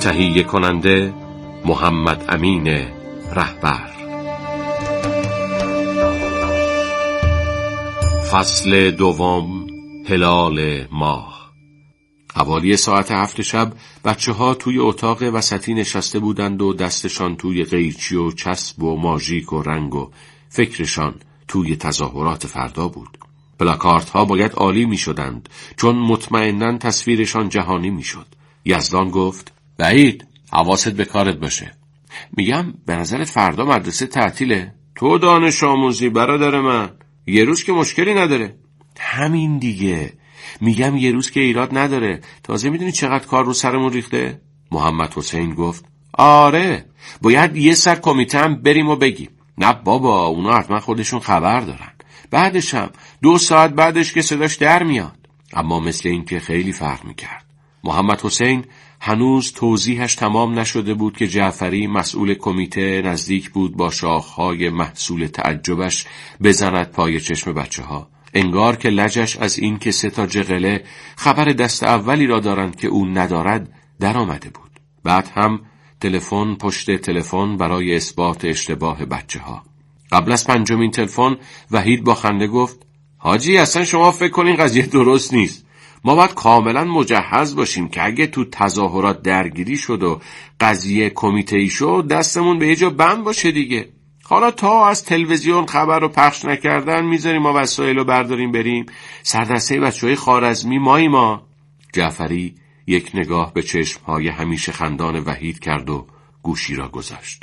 تهیه کننده محمد امین رهبر. فصل دوم، هلال ماه. حوالی ساعت 7 شب بچه‌ها توی اتاق وسطی نشسته بودند و دستشان توی قیچی و چسب و ماژیک و رنگ و فکرشان توی تظاهرات فردا بود. پلاکاردها باید عالی می شدند چون مطمئناً تصویرشان جهانی می شد. یزدان گفت: وحید، حواست به کارت باشه. میگم به نظرت فردا مدرسه تعطیله؟ تو دانش آموزی برادر من، یه روز که مشکلی نداره. همین دیگه، میگم یه روز که ایراد نداره. تازه میدونی چقدر کار رو سرمون ریخته؟ محمد حسین گفت: آره، باید یه سر کمیته هم بریم و بگیم. نه بابا، اونا حتما خودشون خبر دارن. بعدش هم 2 ساعت بعدش که صداش در میاد. اما مثل این که خیلی فرق میکرد. محمد حسین هنوز توضیحش تمام نشده بود که جعفری مسئول کمیته نزدیک بود با شاخهای محصول تعجبش بزند پای چشم بچه‌ها. انگار که لجش از این که 3 جغله خبر دست اولی را دارند که اون ندارد در آمده بود. بعد هم تلفن پشت تلفن برای اثبات اشتباه بچه‌ها. قبل از 5مین تلفن وحید با خنده گفت: حاجی، اصلا شما فکر کنین قضیه درست نیست. ما باید کاملا مجهز باشیم که اگه تو تظاهرات درگیری شد و قضیه کمیته‌ای شد دستمون به یه جا بند باشه دیگه. حالا تا از تلویزیون خبر رو پخش نکردن میذاریم ما وسایل رو برداریم بریم سردسته بچه‌های خوارزمی ما. جعفری یک نگاه به چشم‌های همیشه خندان وحید کرد و گوشی را گذاشت.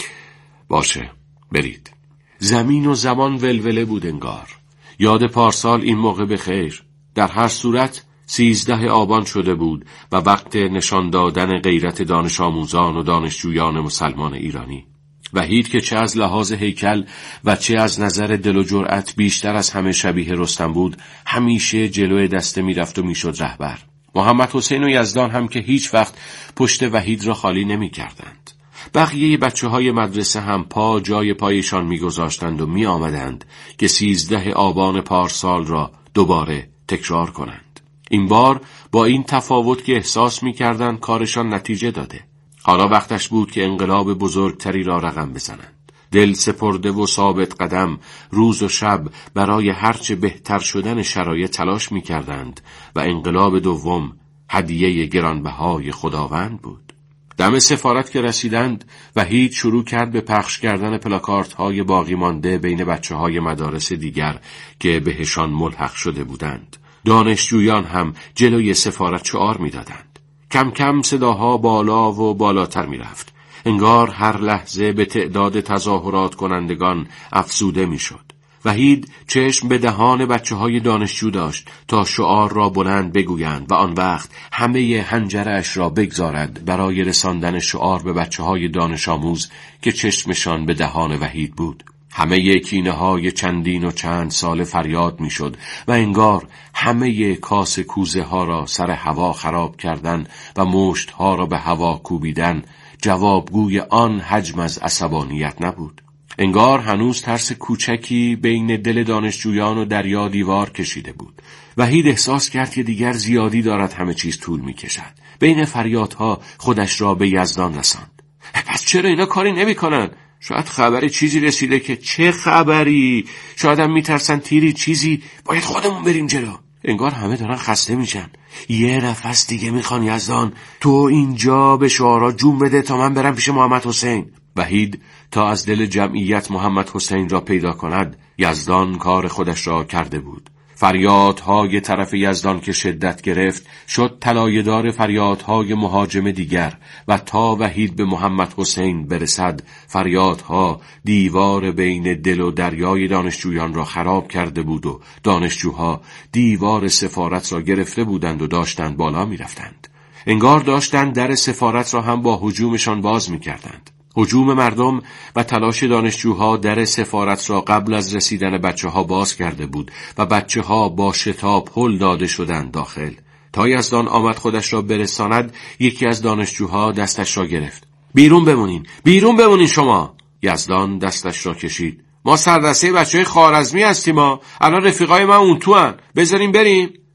باشه، برید. زمین و زمان ولوله بود انگار. یاد پارسال این موقع به خیر. در هر صورت 13 آبان شده بود و وقت نشان دادن غیرت دانش آموزان و دانشجویان مسلمان ایرانی. وحید که چه از لحاظ هیکل و چه از نظر دل و جرأت بیشتر از همه شبیه رستم بود، همیشه جلوی دسته میرفت و میشد رهبر. محمد حسین و یزدان هم که هیچ وقت پشت وحید را خالی نمی کردند. بقیه بچه‌های مدرسه هم پا جای پایشان می‌گذاشتند و می‌آمدند که 13 آبان پارسال را دوباره تکرار کنند. این بار با این تفاوت که احساس می‌کردند کارشان نتیجه داده. حالا وقتش بود که انقلاب بزرگتری را رقم بزنند. دل سپرده و ثابت قدم روز و شب برای هرچه بهتر شدن شرایط تلاش می‌کردند و انقلاب دوم هدیه گرانبهای خداوند بود. دم سفارت که رسیدند وحید شروع کرد به پخش کردن پلاکاردهای باقی مانده بین بچه‌های مدارس دیگر که بهشان ملحق شده بودند. دانشجویان هم جلوی سفارت شعار می‌دادند. کم کم صداها بالا و بالاتر می‌رفت. انگار هر لحظه به تعداد تظاهرات کنندگان افزوده می‌شد. وحید چشم به دهان بچه‌های دانشجو داشت تا شعار را بلند بگویند و آن وقت همه حنجره‌اش را بگذارد برای رساندن شعار به بچه‌های دانش آموز که چشمشان به دهان وحید بود. همه کینه‌های چندین و چند سال فریاد می‌شد و انگار همه کاس کوزه ها را سر هوا خراب کردن و مشت‌ها را به هوا کوبیدن جوابگوی آن حجم از عصبانیت نبود. انگار هنوز ترس کوچکی بین دل دانشجویان و دریا دیوار کشیده بود. وحید احساس کرد که دیگر زیادی دارد همه چیز طول می کشد. بین فریادها خودش را به یزدان رساند. پس چرا اینا کاری نمی کنن؟ شاید خبری چیزی رسیده که چه خبری؟ شاید هم می ترسن تیری چیزی باید خودمون بریم جلو. انگار همه دارن خسته میشن. یه نفس دیگه میخوان یزدان. تو اینجا به شعارا جون بده تا من برم پیش محمد حسین. وحید تا از دل جمعیت محمد حسین را پیدا کند، یزدان کار خودش را کرده بود. فریادهای طرف یزدان که شدت گرفت شد طلایه‌دار فریادهای مهاجم دیگر و تا وحید به محمد حسین برسد فریادها دیوار بین دل و دریای دانشجویان را خراب کرده بود و دانشجوها دیوار سفارت را گرفته بودند و داشتند بالا می رفتند. انگار داشتند در سفارت را هم با هجومشان باز می کردند. هجوم مردم و تلاش دانشجوها در سفارت را قبل از رسیدن بچه‌ها باز کرده بود و بچه‌ها با شتاب هل داده شدند داخل. تا یزدان آمد خودش را برساند، یکی از دانشجوها دستش را گرفت. بیرون بمونین شما. یزدان دستش را کشید. ما سردسته بچه‌های خوارزمی هستیم الان رفیقای من اون تو ان. بذاریم بریم.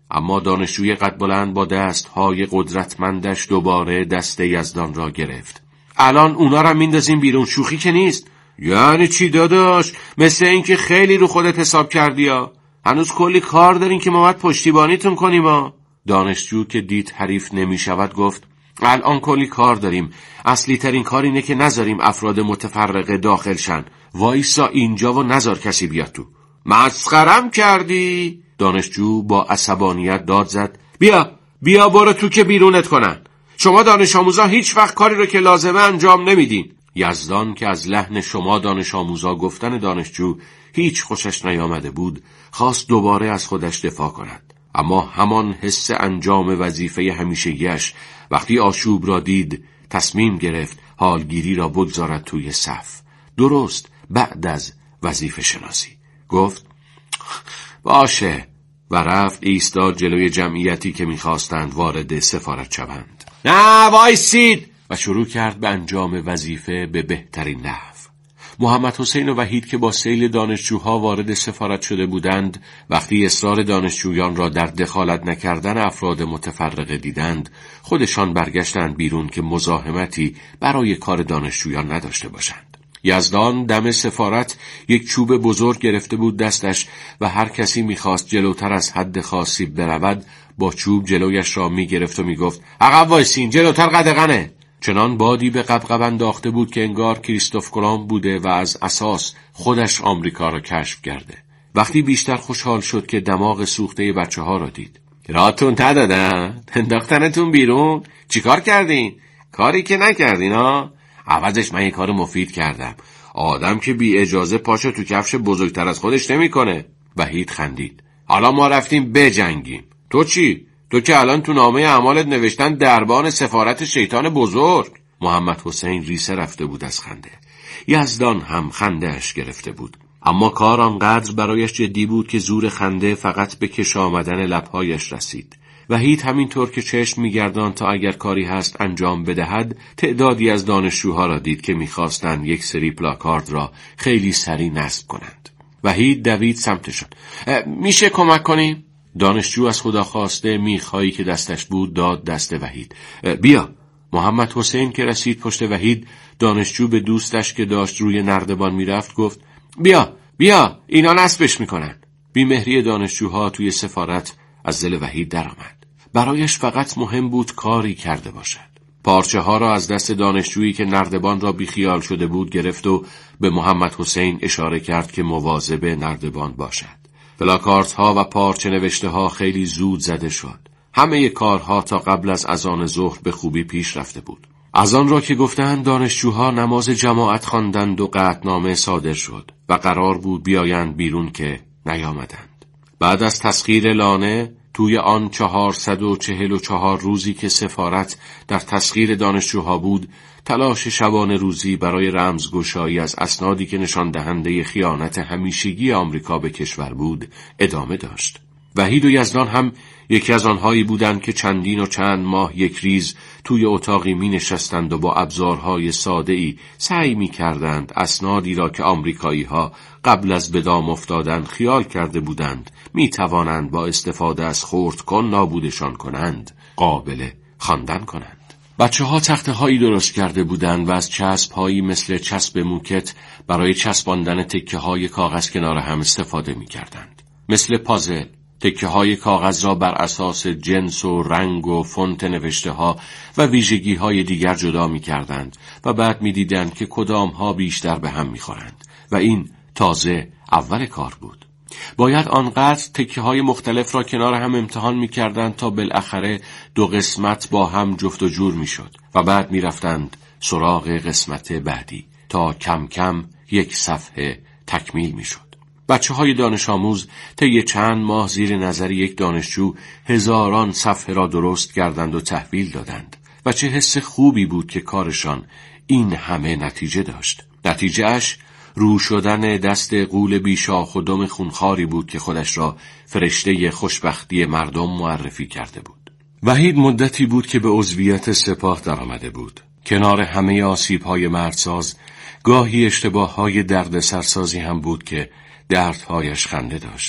اما دانشجوی قد بلند با دستهای قدرتمندش دوباره دست یزدان را گرفت. الان اونا را میندازیم بیرون، شوخی که نیست. یعنی چی داداش؟ مثل این که خیلی رو خودت حساب کردی ها. هنوز کلی کار دارین که ما باید پشتیبانیتون کنیم ها. دانشجو که دید حریف نمی شود گفت الان کلی کار داریم. اصلی ترین کار اینه که نذاریم افراد متفرقه داخل شن. وایسا اینجا و نذار کسی بیاد تو. مسخرم کردی؟ دانشجو با عصبانیت داد زد. بیا برو تو که بیرونت کنن. شما دانش آموزا هیچ وقت کاری رو که لازمه انجام نمیدین. یزدان که از لحن شما دانش آموزا گفتن دانشجو هیچ خوشش نیامده بود، خواست دوباره از خودش دفاع کند. اما همان حس انجام وظیفه همیشگیش وقتی آشوب را دید، تصمیم گرفت حالگیری را بگذارد توی صف. درست بعد از وظیفه شناسی گفت باشه و رفت ایستاد جلوی جمعیتی که می‌خواستند وارد سفارت شوند. نه وایسید! و شروع کرد به انجام وظیفه به بهترین نحو. محمد حسین و وحید که با سیل دانشجوها وارد سفارت شده بودند، وقتی اصرار دانشجویان را در دخالت نکردن افراد متفرقه دیدند، خودشان برگشتند بیرون که مزاحمتی برای کار دانشجویان نداشته باشند. یزدان دم سفارت یک چوب بزرگ گرفته بود دستش و هر کسی می‌خواست جلوتر از حد خاصی برود با چوب جلویش را می‌گرفت و می‌گفت عقب وایسین، جلوتر قدغنه. چنان بادی به قبقب انداخته بود که انگار کریستوف کلمب بوده و از اساس خودش آمریکا را کشف کرده. وقتی بیشتر خوشحال شد که دماغ سوخته بچه‌ها را دید. راتون ندادن؟ انداختنتون بیرون؟ چیکار کردین؟ کاری که نکردین ها؟ عوضش من یک کار مفید کردم. آدم که بی اجازه پاشو تو کفش بزرگتر از خودش نمی‌کنه. وحید خندید. حالا ما رفتیم بجنگیم. تو چی؟ تو که الان تو نامه اعمالت نوشتن دربان سفارت شیطان بزرگ. محمد حسین ریسه رفته بود از خنده. یزدان هم خنده‌اش گرفته بود. اما کار آنقدر برایش جدی بود که زور خنده فقط به کش آمدن لب‌هایش رسید. وحید همینطور که چشم می‌گرداند تا اگر کاری هست انجام بدهد، تعدادی از دانشجوها را دید که می‌خواستند یک سری پلاکارد را خیلی سریع نصب کنند. وحید دوید سمتشان. میشه کمک کنیم؟ دانشجو از خدا خواسته میخایی که دستش بود داد دست وحید. بیا. محمد حسین که رسید پشت وحید، دانشجو به دوستش که داشت روی نردبان میرفت گفت بیا اینا نصبش میکنن. بیمهری دانشجوها توی سفارت از دل وحید در آمد. برایش فقط مهم بود کاری کرده باشد. پارچه ها را از دست دانشجویی که نردبان را بیخیال شده بود گرفت و به محمد حسین اشاره کرد که مواظب نردبان باشد. پلاکاردها و پارچه نوشته ها خیلی زود زده شد. همه کارها تا قبل از اذان ظهر به خوبی پیش رفته بود. اذان را که گفتند دانشجوها نماز جماعت خواندند و قطعنامه صادر شد و قرار بود بیایند بیرون که نیامدند. بعد از تسخیر لانه توی آن 444 روزی که سفارت در تسخیر دانشجوها بود، تلاش شبانه روزی برای رمزگشایی از اسنادی که نشان دهنده خیانت همیشگی آمریکا به کشور بود ادامه داشت. وحید و یزدان هم یکی از آنهایی بودند که چندین و چند ماه یک ریز توی اتاقی می نشستند و با ابزارهای ساده‌ای سعی می کردند اسنادی را که آمریکایی ها قبل از به دام افتادن خیال کرده بودند می توانند با استفاده از خردکن نابودشان کنند قابل خواندن کنند. بچه‌ها تخته‌هایی درست کرده بودند و از چسب‌هایی مثل چسب موکت برای چسباندن تکه‌های کاغذ کنار هم استفاده می‌کردند. مثل پازل، تکه‌های کاغذ را بر اساس جنس و رنگ و فونت نوشته‌ها و ویژگی‌های دیگر جدا می‌کردند و بعد می‌دیدند که کدام‌ها بیشتر به هم می‌خورند و این تازه اول کار بود. باید آنقدر تکه‌های مختلف را کنار هم امتحان می‌کردند تا بالاخره دو قسمت با هم جفت و جور می‌شد و بعد می‌رفتند سراغ قسمت بعدی تا کم کم یک صفحه تکمیل می‌شد. بچه‌های دانش آموز طی چند ماه زیر نظر یک دانشجو هزاران صفحه را درست کردند و تحویل دادند و چه حس خوبی بود که کارشان این همه نتیجه داشت. نتیجهش رو شدن دست غول بیشاخ و دم خونخواری بود که خودش را فرشته خوشبختی مردم معرفی کرده بود. وحید مدتی بود که به عضویت سپاه در آمده بود. کنار همه آسیب‌های مردساز، گاهی اشتباه‌های دردسرسازی هم بود که دردهایش خنده داشت.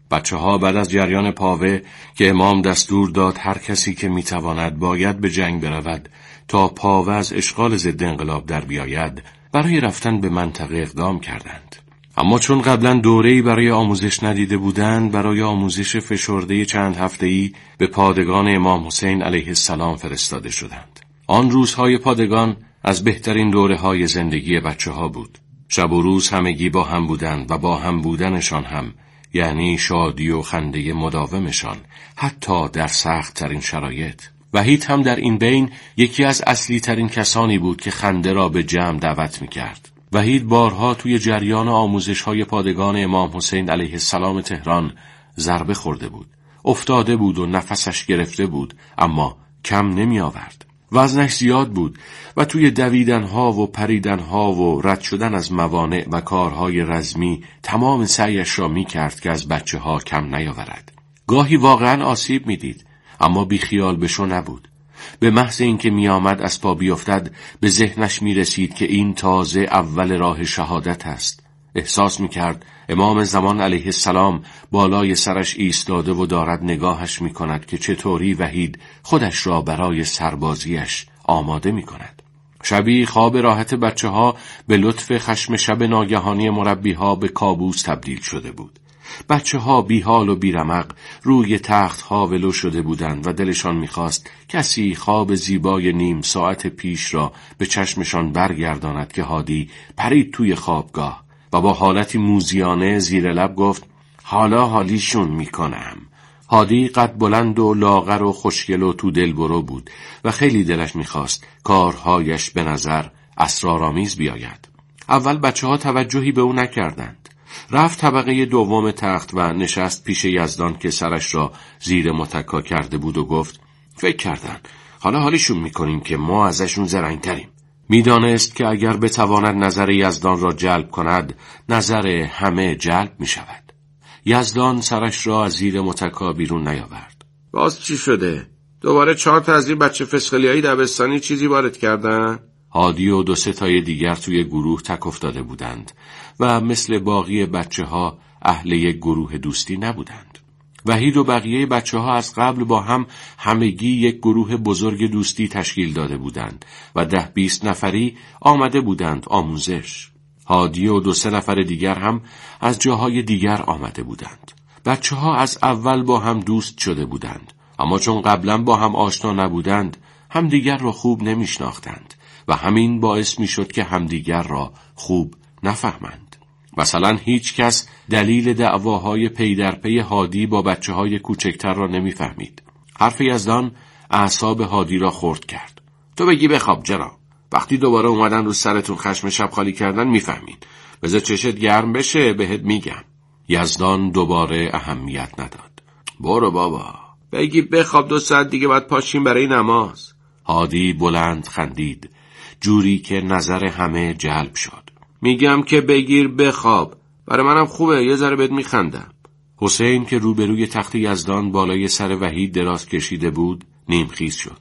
بچه‌ها بعد از جریان پاوه که امام دستور داد هر کسی که میتواند باید به جنگ برود تا پاوه از اشغال ضد انقلاب در بیاید، برای رفتن به منطقه اقدام کردند. اما چون قبلا دوره‌ای برای آموزش ندیده بودند، برای آموزش فشرده چند هفته‌ای به پادگان امام حسین علیه السلام فرستاده شدند. آن روزهای پادگان از بهترین دوره‌های زندگی بچه‌ها بود. شب و روز همگی با هم بودند و با هم بودنشان هم یعنی شادی و خنده مداومشان، حتی در سخت ترین شرایط. وحید هم در این بین یکی از اصلی ترین کسانی بود که خنده را به جمع دعوت می‌کرد. وحید بارها توی جریان آموزش‌های پادگان امام حسین علیه السلام تهران ضربه خورده بود. افتاده بود و نفسش گرفته بود، اما کم نمی آورد. وزنش زیاد بود و توی دویدنها و پریدنها و رد شدن از موانع و کارهای رزمی تمام سعیش را می کرد که از بچه‌ها کم نیاورد. گاهی واقعا آسیب می دید، اما بیخیال بشو نبود. به محض اینکه می آمد از پا بیفتد به ذهنش می رسید که این تازه اول راه شهادت است. احساس می کرد امام زمان علیه السلام بالای سرش ایستاده و دارد نگاهش می کند که چطوری وحید خودش را برای سربازیش آماده می کند. شبی خواب راحت بچه‌ها به لطف خشم شب ناگهانی مربی‌ها به کابوس تبدیل شده بود. بچه‌ها بیحال و بیرمق روی تخت‌ها ولو شده بودند و دلشان می‌خواست کسی خواب زیبای نیم ساعت پیش را به چشمشان برگرداند که هادی پرید توی خوابگاه و با حالتی موذیانه زیر لب گفت حالا حالیشون میکنم. هادی قد بلند و لاغر و خوشگل و تو دلبرو بود و خیلی دلش میخواست کارهایش به نظر اسرارآمیز بیاید. اول بچه‌ها توجهی به او نکردند. رفت طبقه دوم تخت و نشست پیش یزدان که سرش را زیر متکا کرده بود و گفت فکر کردن حالا حالیشون میکنیم که ما ازشون زرنگ‌تریم. میدانست که اگر بتواند نظر یزدان را جلب کند، نظر همه جلب می شود. یزدان سرش را از زیر متکا بیرون نیاورد. باز چی شده؟ دوباره 4 تا از این بچه فسقلیای دبستانی چیزی وارد کردن؟ هادی و 2-3 تای دیگر توی گروه تک افتاده بودند و مثل باقی بچه‌ها اهل یک گروه دوستی نبودند. وحید و بقیه بچه‌ها از قبل با هم همگی یک گروه بزرگ دوستی تشکیل داده بودند و 10-20 نفری آمده بودند آموزش. هادی و 2-3 نفر دیگر هم از جاهای دیگر آمده بودند. بچه‌ها از اول با هم دوست شده بودند، اما چون قبلا با هم آشنا نبودند، همدیگر را خوب نمی‌شناختند و همین باعث می‌شد که همدیگر را خوب نفهمند. مثلا هیچ کس دلیل دعواهای پی در پی هادی با بچه‌های کوچکتر را نمی‌فهمید. حرف یزدان اعصاب هادی را خرد کرد. تو بگی بخواب جناب. وقتی دوباره اومدن رو سرتون خشم شب خالی کردن میفهمین. بذار چشت گرم بشه بهت میگم. یزدان دوباره اهمیت نداد. برو بابا. بگی بخواب 2 ساعت دیگه باید پاشیم برای نماز. هادی بلند خندید، جوری که نظر همه جلب شد. میگم که بگیر بخواب. برای منم خوبه، یه ذره بهت میخندم. حسین که روبروی تخت یزدان بالای سر وحید دراز کشیده بود نیمخیز شد.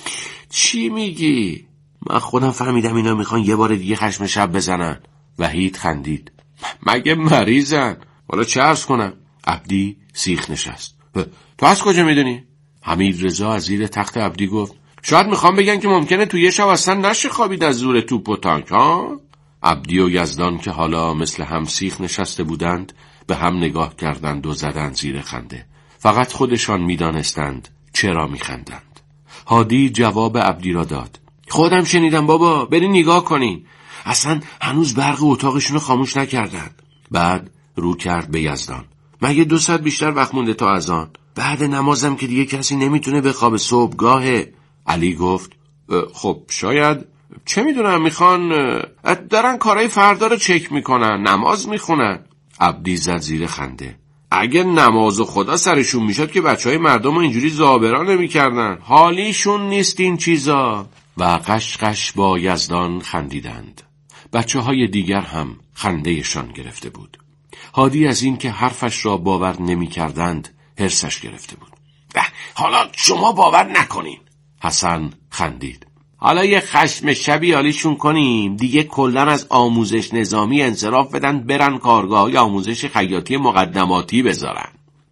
چی میگی؟ من خودم فهمیدم اینا میخوان یه بار دیگه خشم شب بزنن. وحید خندید. مگه مریضن؟ حالا چه عرض کنم؟ عبدی سیخ نشست. تو از کجا میدونی؟ حمید رضا از زیر تخت عبدی گفت شاید میخوام بگن که ممکنه تو یه شب اصلا نشه خوابید از زور توپ و تانک ها؟ عبدی و یزدان که حالا مثل هم سیخ نشسته بودند به هم نگاه کردند و زدند زیر خنده. فقط خودشان میدانستند چرا میخندند. هادی جواب عبدی را داد. خودم شنیدم بابا، برین نگاه کنین. اصلا هنوز برق اتاقشونو خاموش نکردن. بعد رو کرد به یزدان. مگه 2 ساعت بیشتر وقت مونده تا اذان؟ بعد نمازم که دیگه کسی نمیتونه بخوابه، صبحگاهه. علی گفت خب شاید چه میدونم میخوان دارن کارهای فردا رو چک میکنن، نماز میخونن. عبدی زد زیر خنده. اگه نماز و خدا سرشون میشد که بچهای مردم رو اینجوری زابرا نمیکردن. حالیشون نیست این چیزا. و قشقش با یزدان خندیدند. بچه‌های دیگر هم خندهشان گرفته بود. هادی از این که حرفش را باور نمی‌کردند حرصش گرفته بود. حالا شما باور نکنین. حسن خندید. حالا یه خشم شبی حالیشون کنیم، دیگه کلن از آموزش نظامی انصراف بدن، برن کارگاه‌های آموزش خیاطی مقدماتی بذارن.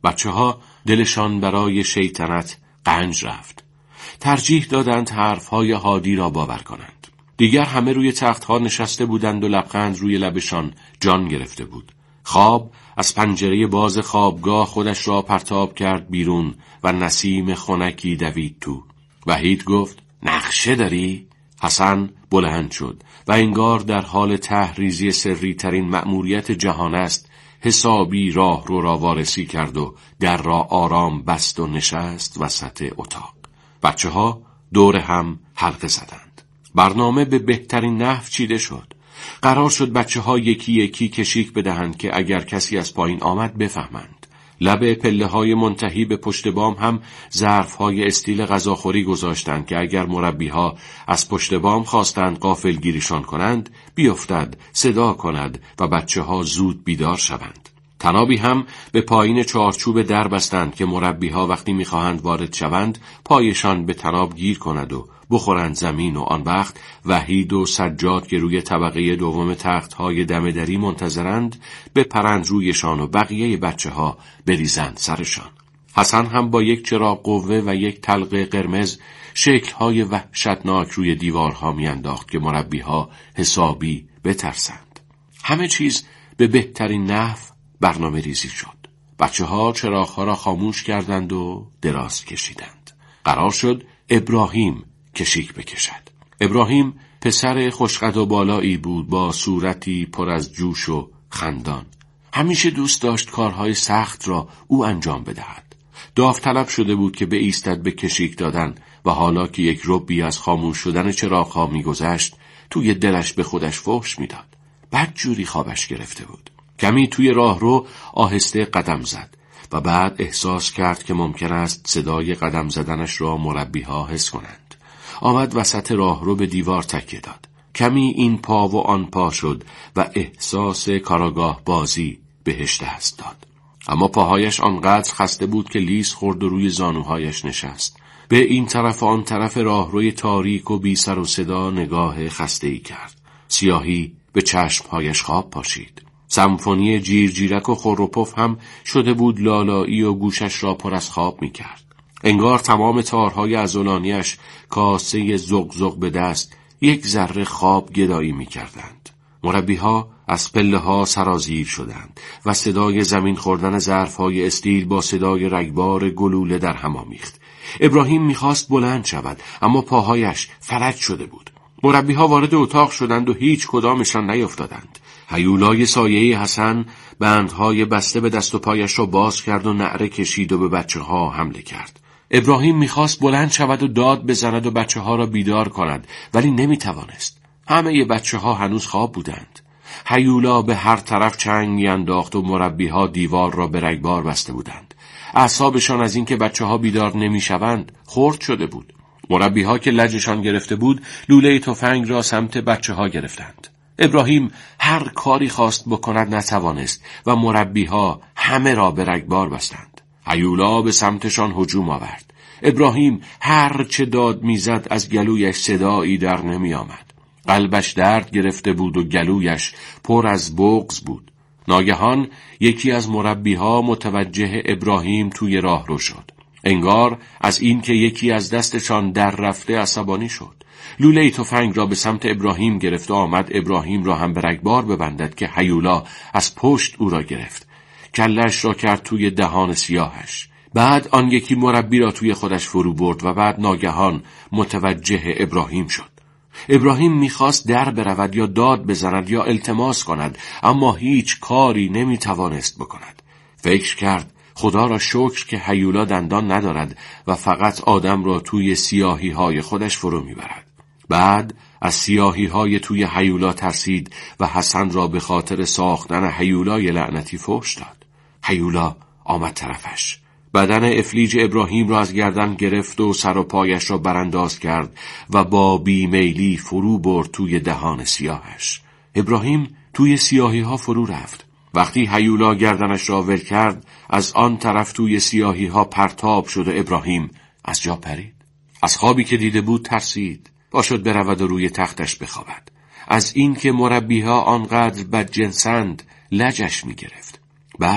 بچه‌ها دلشان برای شیطنت غنج رفت. ترجیح دادند حرفهای هادی را باور کنند. دیگر همه روی تخت‌ها نشسته بودند و لبخند روی لبشان جان گرفته بود. خواب از پنجره باز خوابگاه خودش را پرتاب کرد بیرون و نسیم خنکی دوید تو. وحید گفت: نقشه داری؟ حسن بلند شد و انگار در حال تحریزی سری ترین مأموریت جهان است، حسابی راه رو را وارسی کرد و در را آرام بست و نشست وسط اتاق. بچه‌ها دور هم حلقه زدند. برنامه به بهترین نحو چیده شد. قرار شد بچه‌ها یکی یکی کشیک بدهند که اگر کسی از پایین آمد بفهمند. لب پله‌های منتهی به پشت بام هم ظرف‌های استیل غذاخوری گذاشتند که اگر مربی‌ها از پشت بام خواستند غافلگیریشان کنند، بیفتد، صدا کند و بچه‌ها زود بیدار شوند. تنابی هم به پایین چارچوب در بستند که مربی‌ها وقتی می‌خواهند وارد شوند، پایشان به تناب گیر کند و بخورند زمین و آن وقت وحید و سجاد که روی طبقه دوم تخت‌های دمدری منتظرند بپرند رویشان و بقیه بچه‌ها بریزند سرشان. حسن هم با یک چراغ قوه و یک تلقه قرمز شکل‌های وحشتناک روی دیوارها میانداخت که مربی‌ها حسابی بترسند. همه چیز به بهترین نحو برنامه ریزی شد. بچه‌ها چراغ‌ها را خاموش کردند و دراز کشیدند. قرار شد ابراهیم کشیک بکشد. ابراهیم پسر خوشقد و بالایی بود با صورتی پر از جوش و خندان. همیشه دوست داشت کارهای سخت را او انجام بدهد. داوطلب شده بود که بایستد به کشیک دادن و حالا که یک ربی از خاموش شدن چراغ‌ها می‌گذشت، توی دلش به خودش فحش می‌داد. بدجوری خوابش گرفته بود. کمی توی راهرو آهسته قدم زد و بعد احساس کرد که ممکن است صدای قدم زدنش را مربی‌ها حس کنند. آمد وسط راهرو به دیوار تکیه داد. کمی این پا و آن پا شد و احساس کاراگاه بازی بهش دست داد. اما پاهایش آنقدر خسته بود که لیس خورد و روی زانوهایش نشست. به این طرف و آن طرف راهروی تاریک و بی سر و صدا نگاه خسته‌ای کرد. سیاهی به چشمهایش خواب پاشید. سمفونی جیرجیرک و خور و پف هم شده بود لالایی و گوشش را پر از خواب می کرد. انگار تمام تارهای عضلانیش کاسه زغزغ به دست یک ذره خواب گدایی می کردند. مربی‌ها از پله‌ها سرازیر شدند و صدای زمین خوردن ظرف‌های استیل با صدای رگبار گلوله در هم آمیخت. ابراهیم می‌خواست بلند شود اما پاهایش فلج شده بود. مربی‌ها وارد اتاق شدند و هیچ کدامشان نیفتادند. هیولای سایه حسن بندهای بسته به دست و پایش را باز کرد و نعره کشید و به بچه‌ها حمله کرد. ابراهیم می‌خواست بلند شود و داد بزند و بچه‌ها را بیدار کند، ولی نمی‌توانست. همه بچه‌ها هنوز خواب بودند. هیولا به هر طرف چنگ می‌انداخت و مربی‌ها دیوار را به رگبار بسته بودند. اعصابشان از اینکه بچه‌ها بیدار نمی‌شوند خرد شده بود. مربی‌ها که لجشان گرفته بود، لوله تفنگ را سمت بچه‌ها گرفتند. ابراهیم هر کاری خواست بکند نتوانست و مربی‌ها همه را به رگبار بستند. هیولا به سمتشان هجوم آورد. ابراهیم هر چه داد میزد از گلویش صدایی در نمی آمد. قلبش درد گرفته بود و گلویش پر از بغض بود. ناگهان یکی از مربی‌ها متوجه ابراهیم توی راه رو شد. انگار از این که یکی از دستشان در رفته عصبانی شد. لوله تفنگ را به سمت ابراهیم گرفت و آمد ابراهیم را هم به رگبار ببندد که هیولا از پشت او را گرفت. کلش را کرد توی دهان سیاهش. بعد آن یکی مربی را توی خودش فرو برد و بعد ناگهان متوجه ابراهیم شد. ابراهیم میخواست در برود یا داد بزند یا التماس کند، اما هیچ کاری نمیتوانست بکند. فکر کرد خدا را شکر که هیولا دندان ندارد و فقط آدم را توی سیاهی های خودش فرو میبرد. بعد از سیاهی های توی هیولا ترسید و حسن را به خاطر ساختن هیولای لعنتی فحش داد. هیولا آمد طرفش. بدن افلیج ابراهیم را از گردن گرفت و سر و پایش را برانداز کرد و با بیمیلی فرو برد توی دهان سیاهش. ابراهیم توی سیاهی ها فرو رفت. وقتی هیولا گردنش را ول کرد، از آن طرف توی سیاهی ها پرتاب شد و ابراهیم از جا پرید. از خوابی که دیده بود ترسید. پاشد برود و روی تختش بخوابد. از این که مربی‌ها آنقدر بدجنسند لجش می گرفت. بعد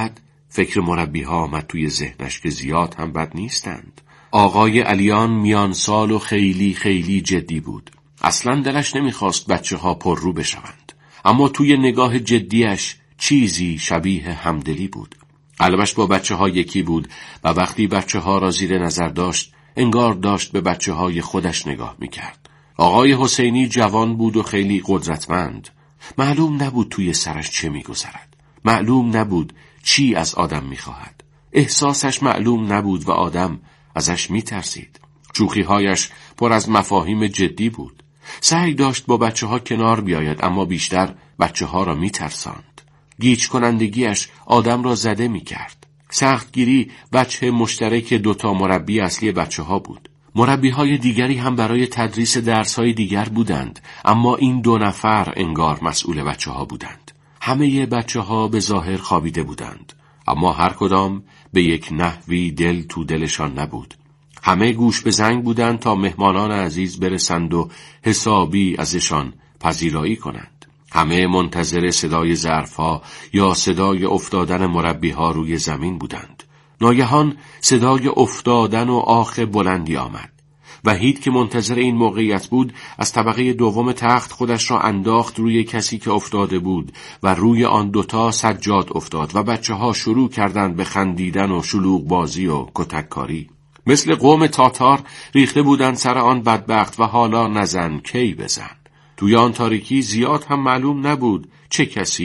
فکر مربی ها آمد توی ذهنش که زیاد هم بد نیستند. آقای علیان میان سال و خیلی خیلی جدی بود. اصلا دلش نمیخواست بچه ها پر رو بشوند. اما توی نگاه جدیش چیزی شبیه همدلی بود. قلبش با بچه ها یکی بود و وقتی بچه ها را زیر نظر داشت انگار داشت به بچه های خودش نگاه میکرد. آقای حسینی جوان بود و خیلی قدرتمند. معلوم نبود توی سرش چه میگذرد. معلوم نبود چی از آدم میخواهد. احساسش معلوم نبود و آدم ازش میترسید. شوخی‌هایش پر از مفاهیم جدی بود. سعی داشت با بچه ها کنار بیاید اما بیشتر بچه ها را میترساند. گیج کنندگیش آدم را زده میکرد. سختگیری وجه مشترک دوتا مربی اصلی بچه ها بود. مربی های دیگری هم برای تدریس درس های دیگر بودند، اما این 2 نفر انگار مسئول بچه ها بودند. همه بچه ها به ظاهر خوابیده بودند، اما هر کدام به یک نحوی دل تو دلشان نبود. همه گوش به زنگ بودند تا مهمانان عزیز برسند و حسابی ازشان پذیرایی کنند. همه منتظر صدای ظرفها یا صدای افتادن مربی ها روی زمین بودند. ناگهان صدای افتادن و آخ بلندی آمد. وحید که منتظر این موقعیت بود از طبقه دوم تخت خودش را انداخت روی کسی که افتاده بود و روی آن 2 سجاد افتاد و بچه ها شروع کردند به خندیدن و شلوغ بازی و کتککاری. مثل قوم تاتار ریخته بودند سر آن بدبخت و حالا نزن کی بزن. توی آن تاریکی زیاد هم معلوم نبود چه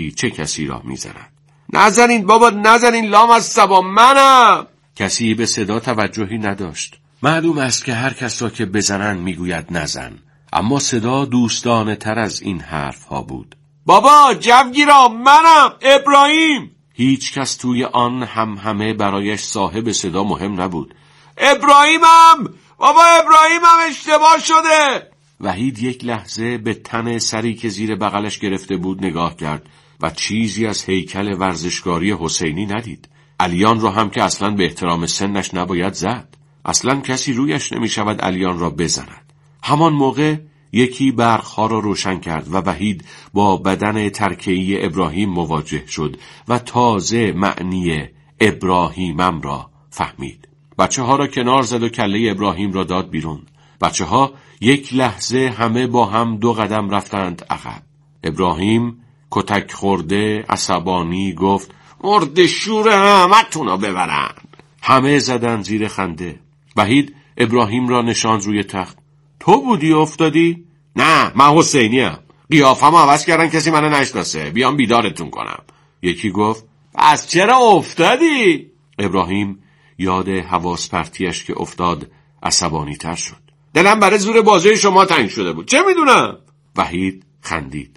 کسی را میزند. نزنین بابا، نزنین، لام از سبا منم. کسی به صدا توجهی نداشت. معلوم است که هر کس را که بزنن میگوید نزن، اما صدا دوستانه تر از این حرف ها بود. بابا جوگیرا منم، ابراهیم. هیچ کس توی آن همه برایش صاحب صدا مهم نبود. ابراهیمم، بابا ابراهیمم، اشتباه شده. وحید یک لحظه به تن سری که زیر بغلش گرفته بود نگاه کرد و چیزی از هیکل ورزشکاری حسینی ندید. علیان را هم که اصلاً به احترام سنش نباید زد. اصلاً کسی رویش نمی شود علیان را بزند. همان موقع یکی برقها را روشن کرد و وحید با بدن ترکیه‌ای ابراهیم مواجه شد و تازه معنی ابراهیمم را فهمید. بچه ها را کنار زد و کله ابراهیم را داد بیرون. بچه ها یک لحظه همه با هم 2 قدم رفتند عقب. ابراهیم کتک خورده عصبانی گفت مرد شور همتونو ببرن. همه زدن زیر خنده. وحید ابراهیم را نشاند روی تخت. تو بودی افتادی؟ نه، من حسینیم. قیافه‌مو عوض کردن کسی منو نشناسه. بیام بیدارتون کنم. یکی گفت پس چرا افتادی؟ ابراهیم یاد حواس پرتیش که افتاد عصبانی تر شد. دلم برای زور بازوی شما تنگ شده بود. چه میدونم؟ وحید خندید.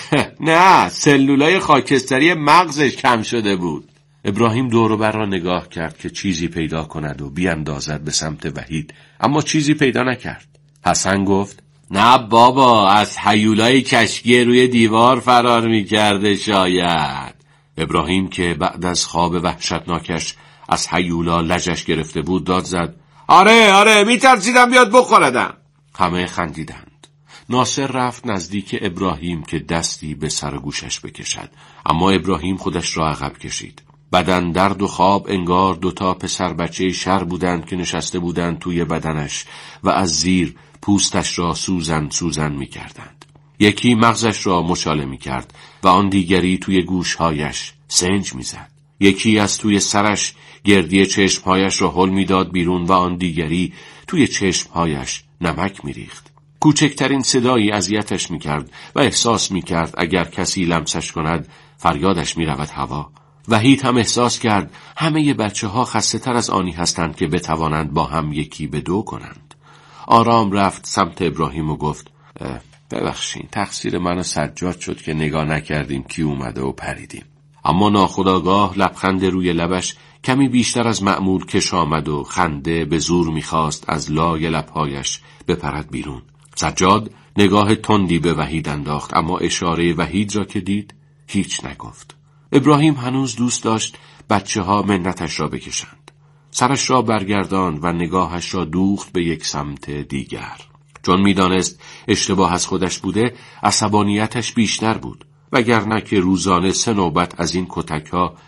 نه، سلولای خاکستری مغزش کم شده بود. ابراهیم دور و بر را نگاه کرد که چیزی پیدا کند و بیاندازد به سمت وحید، اما چیزی پیدا نکرد. حسن گفت نه بابا، از هیولای کشکی روی دیوار فرار میکرده شاید. ابراهیم که بعد از خواب وحشتناکش از هیولا لجش گرفته بود داد زد آره میترسیدم بیاد بخوردم. همه خندیدند. ناصر رفت نزدیک ابراهیم که دستی به سر گوشش بکشد، اما ابراهیم خودش را عقب کشید. بدن درد و خواب انگار 2 پسر بچه شر بودند که نشسته بودند توی بدنش و از زیر پوستش را سوزن می کردند. یکی مغزش را مچاله می کرد و آن دیگری توی گوشهایش سنج می زد. یکی از توی سرش گردی چشمهایش را هل می داد بیرون و آن دیگری توی چشمهایش نمک می ریخت. کوچکترین صدایی اذیتش می کرد و احساس می کرد اگر کسی لمسش کند فریادش می رود هوا. وحید هم احساس کرد همه بچه ها خسته تر از آنی هستند که بتوانند با هم 1 به 2 کنند. آرام رفت سمت ابراهیم و گفت ببخشین، تقصیر من و سجاد شد که نگاه نکردیم کی اومده و پریدیم. اما ناخودآگاه لبخند روی لبش کمی بیشتر از معمول کش آمد و خنده به زور میخواست از لای لبهایش بپرد بیرون. سجاد نگاه تندی به وحید انداخت، اما اشاره وحید را که دید هیچ نگفت. ابراهیم هنوز دوست داشت بچه ها منتش را بکشند. سرش را برگرداند و نگاهش را دوخت به یک سمت دیگر. چون میدانست اشتباه از خودش بوده، عصبانیتش بیشتر بود، وگرنه که روزانه 3 نوبت از این کتک‌ها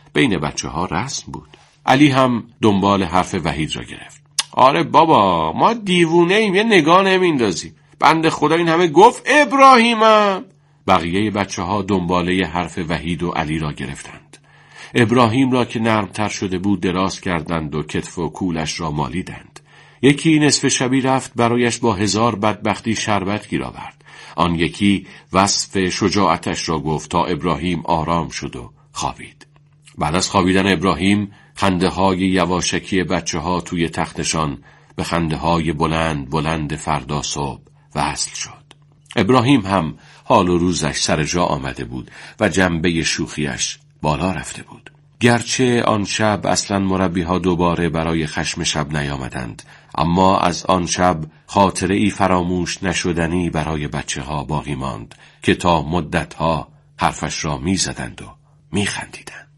بین بچه ها رسم بود. علی هم دنبال حرف وحید را گرفت. آره بابا، ما دیوونه ایم، یه نگاه نمیندازیم. بنده خدا این همه گفت ابراهیمم. بقیه بچه ها دنباله حرف وحید و علی را گرفتند. ابراهیم را که نرمتر شده بود دراز کردند و کتف و کولش را مالیدند. یکی نصف شبی رفت برایش با 1000 بدبختی شربت گیر آورد. آن یکی وصف شجاعتش را گفت تا ابراهیم آرام شد و خوابید. بعد از خوابیدن ابراهیم خنده های یواشکی بچه ها توی تختشان به خنده های بلند بلند فردا صبح وصل شد. ابراهیم هم حال و روزش سر جا آمده بود و جنبه شوخیش بالا رفته بود. گرچه آن شب اصلا مربی ها دوباره برای خشم شب نیامدند، اما از آن شب خاطره ای فراموش نشدنی برای بچه ها باقی ماند که تا مدت ها حرفش را می زدند و می خندیدند.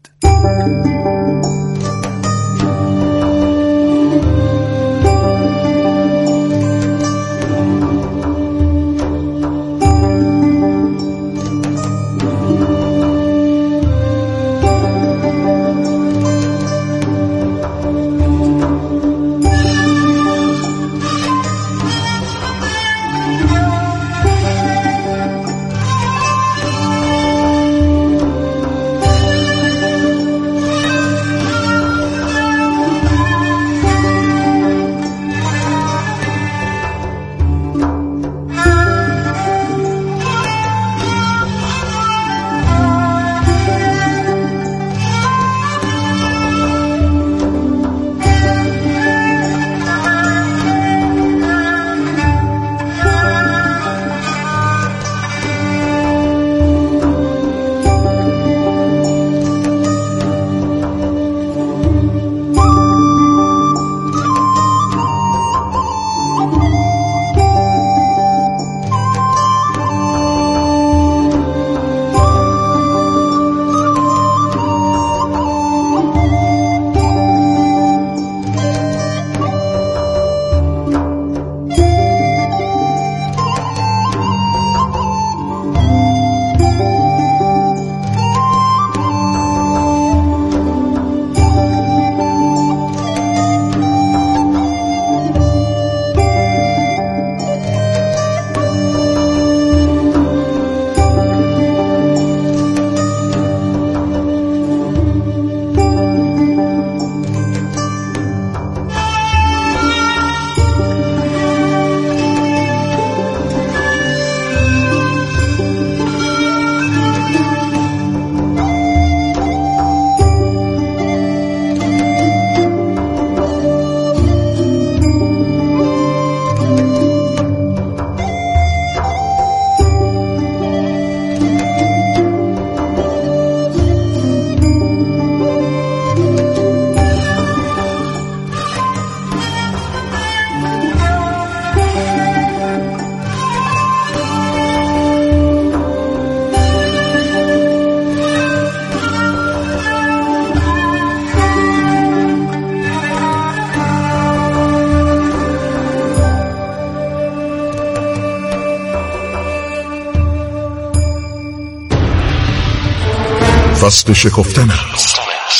فصل شکفتن است،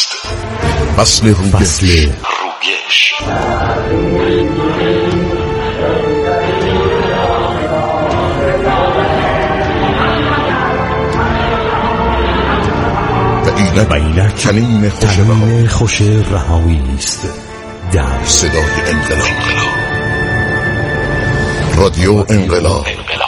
فصل رویش. و اینک کلیم خوش رهایی است در صدای انقلاب. رادیو انقلاب.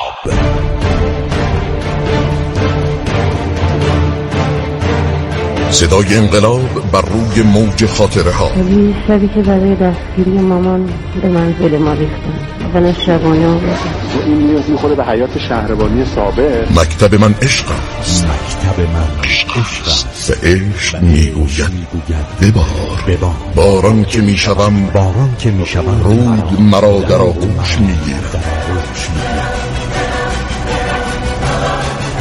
صدای انقلاب بر روی موج خاطره ها. شبی که برای دستگیری مامان به منزل ما ریختن و شبانه آوردن. این نیاز میخوره به حیات شهربانی سابق. مکتب من عشق است. مکتب من عشق است. به عشق میگوید ببار. باران که میشوم رود مرا در آغوش میگیرد.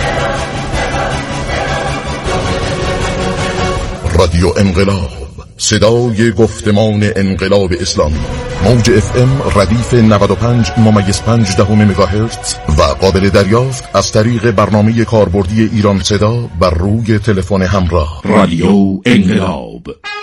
رادیو انقلاب، صدای گفتمان انقلاب اسلامی. موج FM ردیف 95.5 مگاهرتز و قابل دریافت از طریق برنامه کاربردی ایران صدا بر روی تلفن همراه. رادیو انقلاب.